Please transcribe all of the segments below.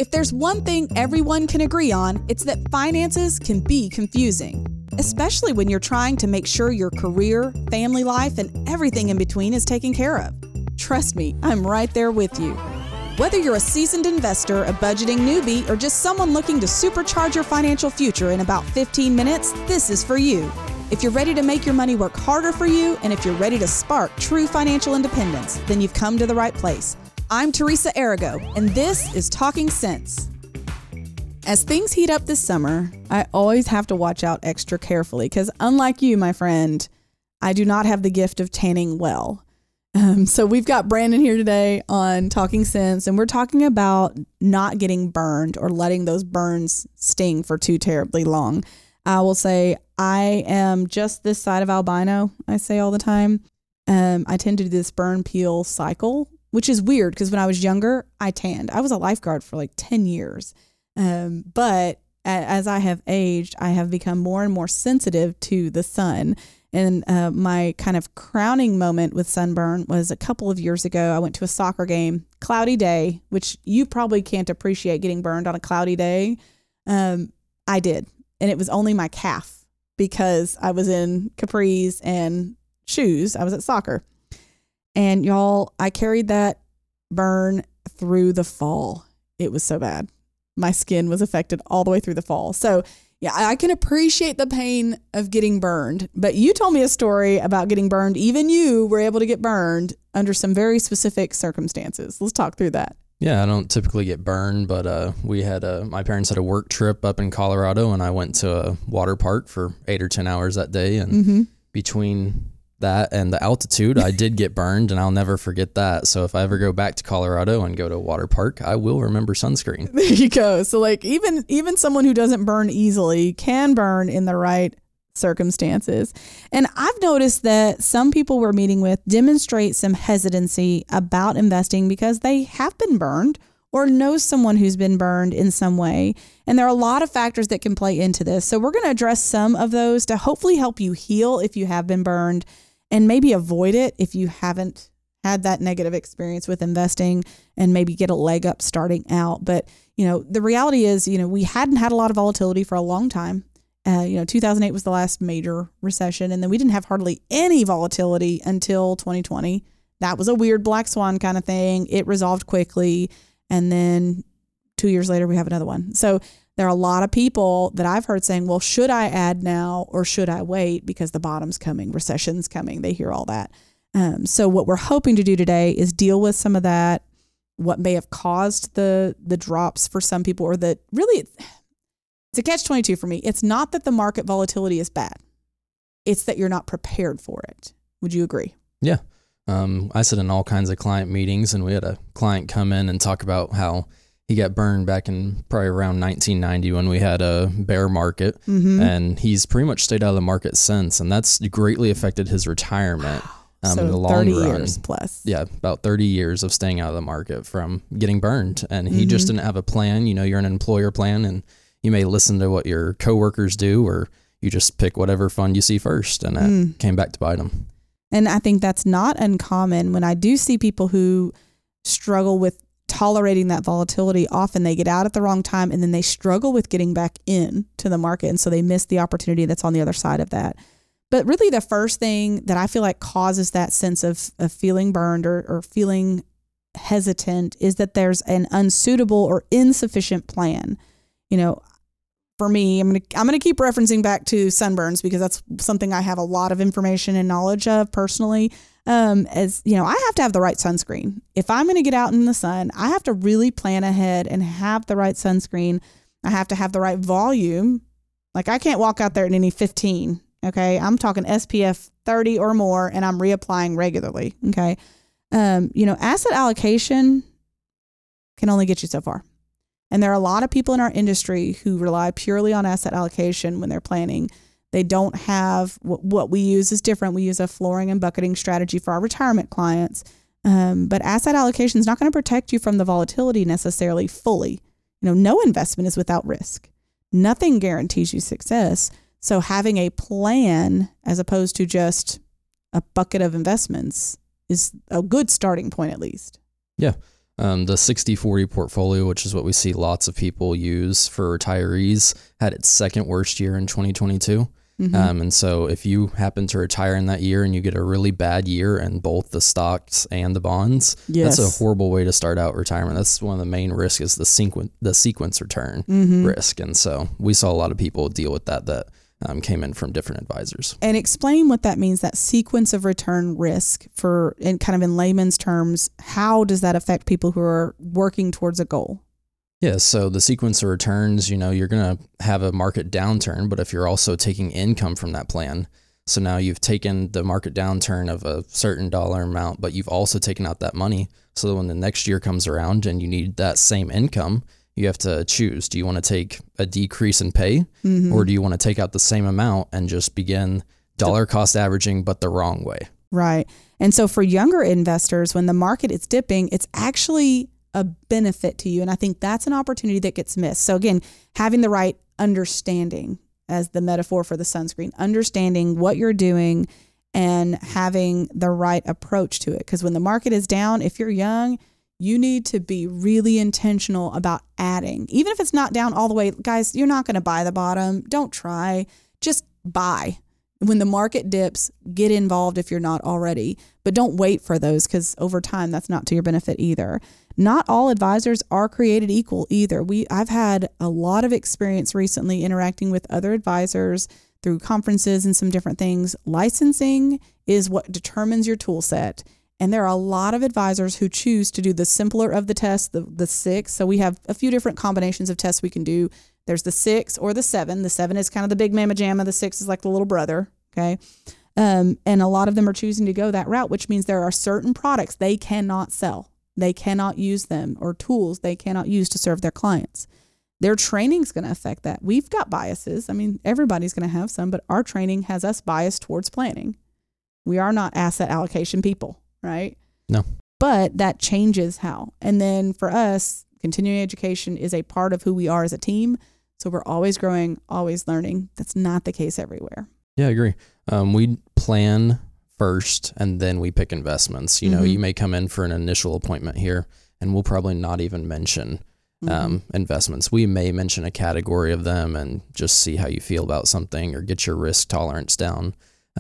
If there's one thing everyone can agree on, it's that finances can be confusing, especially when you're trying to make sure your career, family life, and everything in between is taken care of. Trust me, I'm right there with you. Whether you're a seasoned investor, a budgeting newbie, or just someone looking to supercharge your financial future in about 15 minutes, this is for you. If you're ready to make your money work harder for you, and if you're ready to spark true financial independence, then you've come to the right place. I'm Teresa Arago, and this is Talking Sense. As things heat up this summer, I always have to watch out extra carefully because unlike you, my friend, I do not have the gift of tanning well. So we've got Brandon here today on Talking Sense, and we're talking about not getting burned or letting those burns sting for too terribly long. I will say I am just this side of albino, I say all the time. I tend to do this burn peel cycle, which is weird because when I was younger, I tanned. I was a lifeguard for like 10 years. But as I have aged, I have become more and more sensitive to the sun. And my kind of crowning moment with sunburn was a couple of years ago. I went to a soccer game, cloudy day, which you probably can't appreciate getting burned on a cloudy day. I did. And it was only my calf because I was in capris and shoes. I was at soccer. And y'all, I carried that burn through the fall. It was so bad. My skin was affected all the way through the fall. So yeah, I can appreciate the pain of getting burned, but you told me a story about getting burned. Even you were able to get burned under some very specific circumstances. Let's talk through that. Yeah, I don't typically get burned, but my parents had a work trip up in Colorado, and I went to a water park for 8 or 10 hours that day. And between that and the altitude, I did get burned, and I'll never forget that. So if I ever go back to Colorado and go to a water park, I will remember sunscreen. There you go. So like even someone who doesn't burn easily can burn in the right circumstances. And I've noticed that some people we're meeting with demonstrate some hesitancy about investing because they have been burned or know someone who's been burned in some way. And there are a lot of factors that can play into this. So we're going to address some of those to hopefully help you heal if you have been burned and maybe avoid it if you haven't had that negative experience with investing and maybe get a leg up starting out. But, the reality is, we hadn't had a lot of volatility for a long time. 2008 was the last major recession, and then we didn't have hardly any volatility until 2020. That was a weird black swan kind of thing. It resolved quickly. And then 2 years later, we have another one. So there are a lot of people that I've heard saying, well, should I add now or should I wait because the bottom's coming, recession's coming. They hear all that. So what we're hoping to do today is deal with some of that, what may have caused the drops for some people, or that really it's a catch-22 for me. It's not that the market volatility is bad. It's that you're not prepared for it. Would you agree? Yeah. I sit in all kinds of client meetings, and we had a client come in and talk about how he got burned back in probably around 1990 when we had a bear market, and he's pretty much stayed out of the market since, and that's greatly affected his retirement. So in the long 30 run. years plus. Yeah, about 30 years of staying out of the market from getting burned, and he just didn't have a plan. You're an employer plan, and you may listen to what your coworkers do, or you just pick whatever fund you see first, and that came back to bite him. And I think that's not uncommon. When I do see people who struggle with tolerating that volatility, often they get out at the wrong time and then they struggle with getting back in to the market. And so they miss the opportunity that's on the other side of that. But really the first thing that I feel like causes that sense of feeling burned or feeling hesitant is that there's an unsuitable or insufficient plan. For me, I'm gonna keep referencing back to sunburns because that's something I have a lot of information and knowledge of personally. I have to have the right sunscreen. If I'm going to get out in the sun, I have to really plan ahead and have the right sunscreen. I have to have the right volume. Like I can't walk out there in any 15. Okay. I'm talking SPF 30 or more, and I'm reapplying regularly. Okay. Asset allocation can only get you so far. And there are a lot of people in our industry who rely purely on asset allocation when they're planning. They don't have what we use is different. We use a flooring and bucketing strategy for our retirement clients. But asset allocation is not going to protect you from the volatility necessarily fully. No investment is without risk. Nothing guarantees you success. So having a plan as opposed to just a bucket of investments is a good starting point at least. Yeah. The 60/40 portfolio, which is what we see lots of people use for retirees, had its second worst year in 2022. And so if you happen to retire in that year and you get a really bad year in both the stocks and the bonds, Yes. that's a horrible way to start out retirement. That's one of the main risks is the sequence return risk. And so we saw a lot of people deal with that came in from different advisors. And explain what that means, that sequence of return risk in layman's terms. How does that affect people who are working towards a goal? Yeah, so the sequence of returns, you're going to have a market downturn, but if you're also taking income from that plan, so now you've taken the market downturn of a certain dollar amount, but you've also taken out that money. So that when the next year comes around and you need that same income, you have to choose. Do you want to take a decrease in pay, or do you want to take out the same amount and just begin dollar cost averaging, but the wrong way? Right. And so for younger investors, when the market is dipping, it's actually a benefit to you. And I think that's an opportunity that gets missed. So again, having the right understanding, as the metaphor for the sunscreen, understanding what you're doing and having the right approach to it. Because when the market is down, if you're young, you need to be really intentional about adding. Even if it's not down all the way, guys, you're not going to buy the bottom. Don't try. Just buy. When the market dips, get involved if you're not already. But don't wait for those, because over time, that's not to your benefit either. Not all advisors are created equal either. I've had a lot of experience recently interacting with other advisors through conferences and some different things. Licensing is what determines your tool set. And there are a lot of advisors who choose to do the simpler of the tests, the 6. So we have a few different combinations of tests we can do. There's the 6 or the 7. The 7 is kind of the big mamma jamma. The 6 is like the little brother. Okay. And a lot of them are choosing to go that route, which means there are certain products they cannot sell. They cannot use them, or tools they cannot use to serve their clients. Their training is going to affect that. We've got biases. I mean, everybody's going to have some, but our training has us biased towards planning. We are not asset allocation people, right? No. But that changes how. And then for us, continuing education is a part of who we are as a team. So we're always growing, always learning. That's not the case everywhere. Yeah, I agree. We plan first and then we pick investments. You may come in for an initial appointment here and we'll probably not even mention investments. We may mention a category of them and just see how you feel about something or get your risk tolerance down.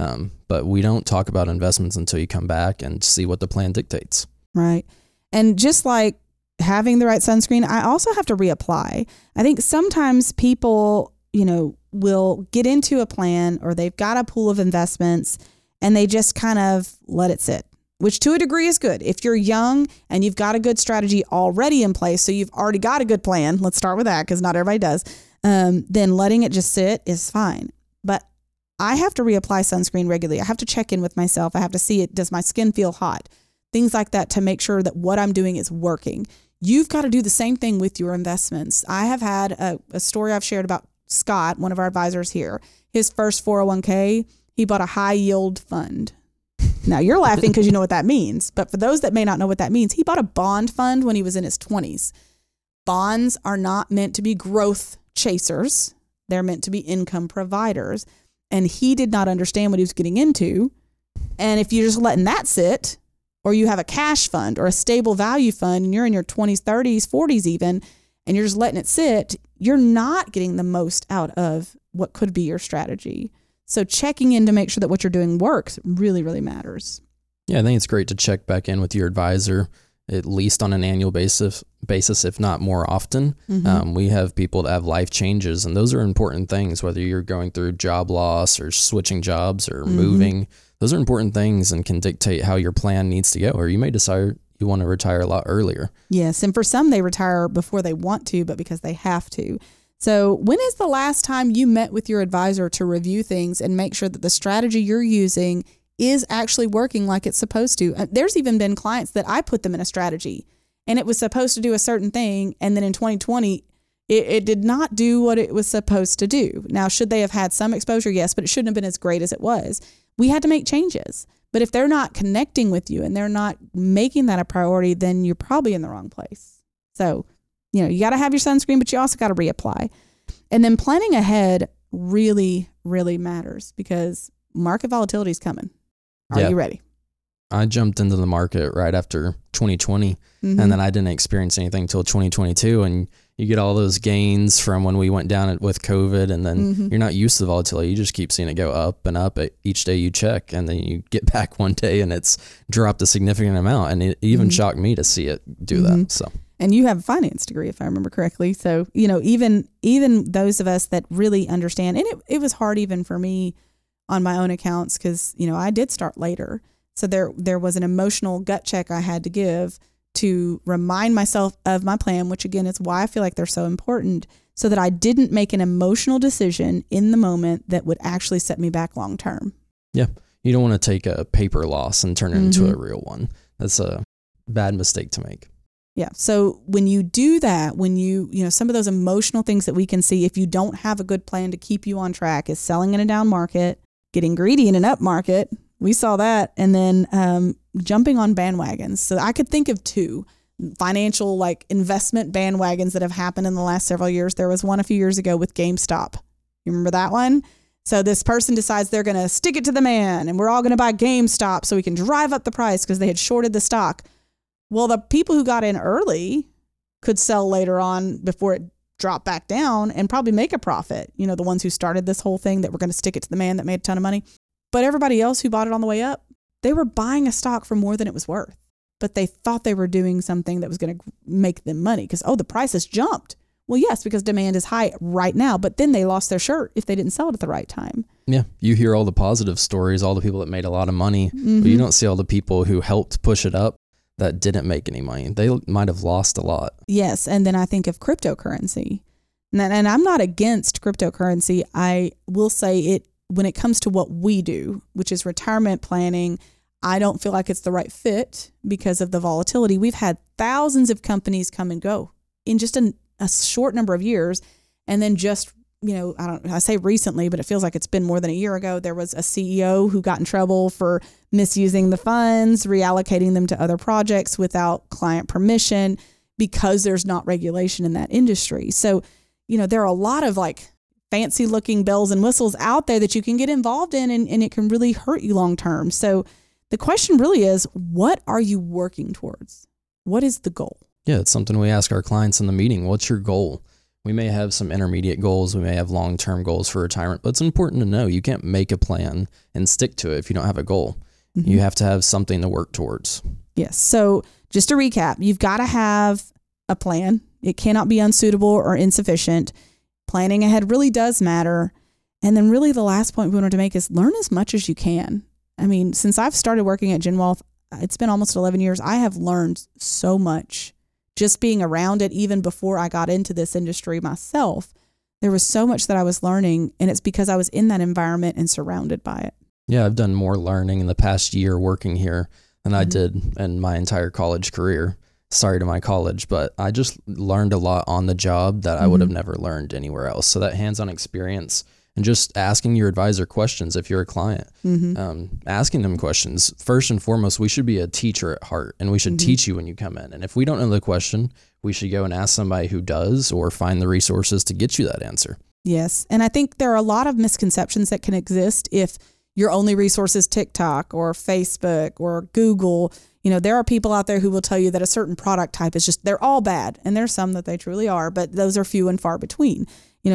But we don't talk about investments until you come back and see what the plan dictates. Right. And just like having the right sunscreen, I also have to reapply. I think sometimes people, will get into a plan, or they've got a pool of investments and they just kind of let it sit, which to a degree is good. If you're young and you've got a good strategy already in place, so you've already got a good plan, let's start with that because not everybody does, then letting it just sit is fine. But I have to reapply sunscreen regularly. I have to check in with myself. I have to see it. Does my skin feel hot? Things like that to make sure that what I'm doing is working. You've got to do the same thing with your investments. I have had a story I've shared about Scott, one of our advisors here. His first 401k, he bought a high yield fund. Now you're laughing because you know what that means. But for those that may not know what that means, he bought a bond fund when he was in his 20s. Bonds are not meant to be growth chasers. They're meant to be income providers. And he did not understand what he was getting into. And if you're just letting that sit, or you have a cash fund or a stable value fund and you're in your 20s, 30s, 40s even, and you're just letting it sit, you're not getting the most out of what could be your strategy. So checking in to make sure that what you're doing works really, really matters. Yeah, I think it's great to check back in with your advisor at least on an annual basis, if not more often. We have people that have life changes, and those are important things, whether you're going through job loss or switching jobs or moving. Those are important things and can dictate how your plan needs to go, or you may decide you want to retire a lot earlier. Yes, and for some, they retire before they want to, but because they have to. So when is the last time you met with your advisor to review things and make sure that the strategy you're using is actually working like it's supposed to? There's even been clients that I put them in a strategy and it was supposed to do a certain thing, and then in 2020, it did not do what it was supposed to do. Now, should they have had some exposure? Yes, but it shouldn't have been as great as it was. We had to make changes. But if they're not connecting with you and they're not making that a priority, then you're probably in the wrong place. So, you got to have your sunscreen, but you also got to reapply. And then planning ahead really, really matters because market volatility is coming. Are you ready? I jumped into the market right after 2020, and then I didn't experience anything until 2022. And you get all those gains from when we went down with COVID, and then you're not used to the volatility. You just keep seeing it go up and up each day you check, and then you get back one day and it's dropped a significant amount. And it even shocked me to see it do that. So. And you have a finance degree, if I remember correctly. So, even those of us that really understand, and it was hard even for me on my own accounts because, I did start later. So there was an emotional gut check I had to give to remind myself of my plan, which again is why I feel like they're so important, so that I didn't make an emotional decision in the moment that would actually set me back long term. Yeah. You don't want to take a paper loss and turn it into a real one. That's a bad mistake to make. Yeah. So when you do that, when some of those emotional things that we can see, if you don't have a good plan to keep you on track, is selling in a down market, getting greedy in an up market. We saw that. And then jumping on bandwagons. So I could think of two financial investment bandwagons that have happened in the last several years. There was one a few years ago with GameStop. You remember that one? So this person decides they're going to stick it to the man and we're all going to buy GameStop so we can drive up the price because they had shorted the stock. Well, the people who got in early could sell later on before it dropped back down and probably make a profit. The ones who started this whole thing that were going to stick it to the man that made a ton of money. But everybody else who bought it on the way up, they were buying a stock for more than it was worth. But they thought they were doing something that was going to make them money because, the price has jumped. Well, yes, because demand is high right now, but then they lost their shirt if they didn't sell it at the right time. Yeah. You hear all the positive stories, all the people that made a lot of money, but you don't see all the people who helped push it up that didn't make any money. They might have lost a lot. Yes. And then I think of cryptocurrency. And I'm not against cryptocurrency. I will say it, when it comes to what we do, which is retirement planning, I don't feel like it's the right fit because of the volatility. We've had thousands of companies come and go in just a short number of years. And then just, I say recently, but it feels like it's been more than a year ago. There was a CEO who got in trouble for misusing the funds, reallocating them to other projects without client permission because there's not regulation in that industry. So, there are a lot of fancy looking bells and whistles out there that you can get involved in and it can really hurt you long term. So the question really is, what are you working towards? What is the goal? Yeah, it's something we ask our clients in the meeting. What's your goal? We may have some intermediate goals. We may have long-term goals for retirement, but it's important to know you can't make a plan and stick to it if you don't have a goal. You have to have something to work towards. Yes. So just to recap, you've got to have a plan. It cannot be unsuitable or insufficient. Planning ahead really does matter. And then really the last point we wanted to make is learn as much as you can. I mean, since I've started working at GenWealth, it's been almost 11 years. I have learned so much just being around it. Even before I got into this industry myself, there was so much that I was learning, and it's because I was in that environment and surrounded by it. Yeah, I've done more learning in the past year working here than I did in my entire college career. Sorry to my college, but I just learned a lot on the job that I would have never learned anywhere else. So that hands-on experience and just asking your advisor questions if you're a client, asking them questions. First and foremost, we should be a teacher at heart, and we should teach you when you come in. And if we don't know the question, we should go and ask somebody who does or find the resources to get you that answer. Yes. And I think there are a lot of misconceptions that can exist if your only resource is TikTok or Facebook or Google. There are people out there who will tell you that a certain product type is they're all bad. And there's some that they truly are, but those are few and far between.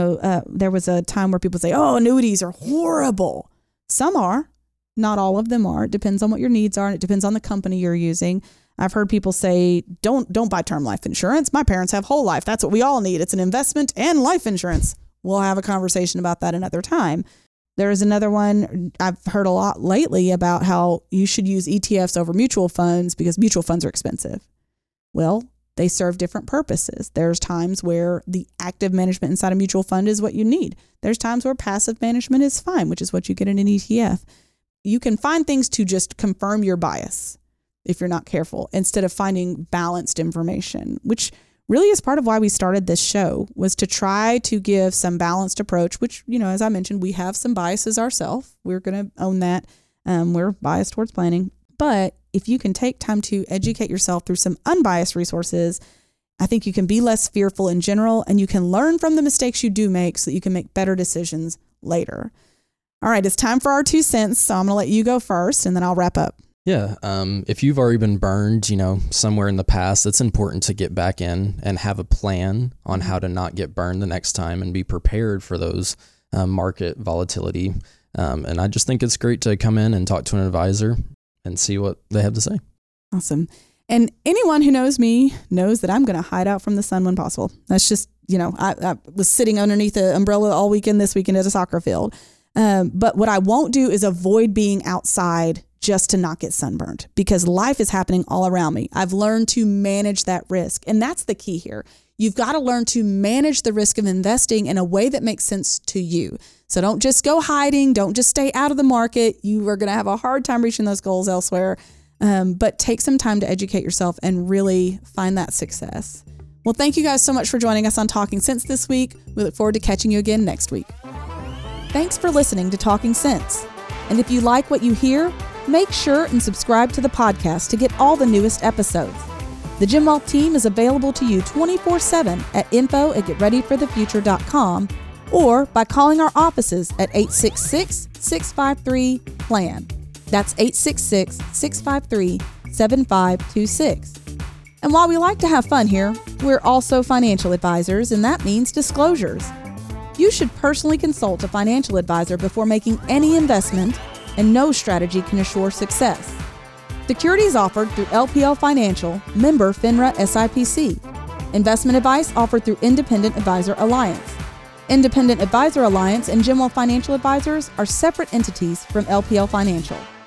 There was a time where people say, annuities are horrible. Some are, not all of them are. It depends on what your needs are, and it depends on the company you're using. I've heard people say, don't buy term life insurance. My parents have whole life. That's what we all need. It's an investment and life insurance. We'll have a conversation about that another time. There is another one I've heard a lot lately about how you should use ETFs over mutual funds because mutual funds are expensive. Well, they serve different purposes. There's times where the active management inside a mutual fund is what you need. There's times where passive management is fine, which is what you get in an ETF. You can find things to just confirm your bias if you're not careful, instead of finding balanced information, which really is part of why we started this show, was to try to give some balanced approach, which, as I mentioned, we have some biases ourselves. We're going to own that. We're biased towards planning. But if you can take time to educate yourself through some unbiased resources, I think you can be less fearful in general, and you can learn from the mistakes you do make so that you can make better decisions later. All right, it's time for our 2 cents. So I'm going to let you go first, and then I'll wrap up. Yeah. If you've already been burned, somewhere in the past, it's important to get back in and have a plan on how to not get burned the next time and be prepared for those market volatility. And I just think it's great to come in and talk to an advisor and see what they have to say. Awesome. And anyone who knows me knows that I'm going to hide out from the sun when possible. That's just, I was sitting underneath the umbrella all weekend this weekend at a soccer field. But what I won't do is avoid being outside just to not get sunburned, because life is happening all around me. I've learned to manage that risk. And that's the key here. You've got to learn to manage the risk of investing in a way that makes sense to you. So don't just go hiding. Don't just stay out of the market. You are going to have a hard time reaching those goals elsewhere. But take some time to educate yourself and really find that success. Well, thank you guys so much for joining us on Talking Sense this week. We look forward to catching you again next week. Thanks for listening to Talking Sense. And if you like what you hear, make sure and subscribe to the podcast to get all the newest episodes. The Jim Wealth team is available to you 24/7 at info@getreadyforthefuture.com or by calling our offices at 866-653-PLAN. That's 866-653-7526. And while we like to have fun here, we're also financial advisors, and that means disclosures. You should personally consult a financial advisor before making any investment, and no strategy can assure success. Securities offered through LPL Financial, member FINRA SIPC. Investment advice offered through Independent Advisor Alliance. Independent Advisor Alliance and Jim Wealth Financial Advisors are separate entities from LPL Financial.